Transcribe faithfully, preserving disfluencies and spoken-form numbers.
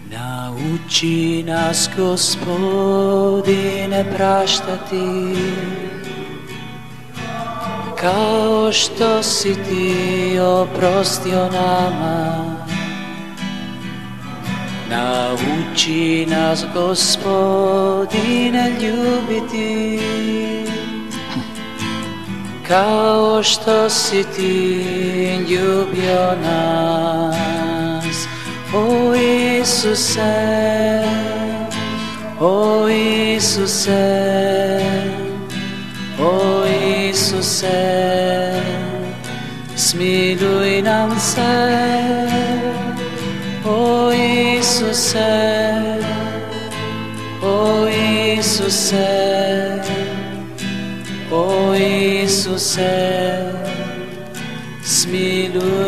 Nauči nas, Gospodine, praštati, kao što si ti oprostio nama. Nauči nas, Gospodine, ljubiti, kao što si ti ljubio nas. O Isuse, o Isuse, o Isuse, smiluj nam se. O Isuse, o Isuse, o Isuse, smiluj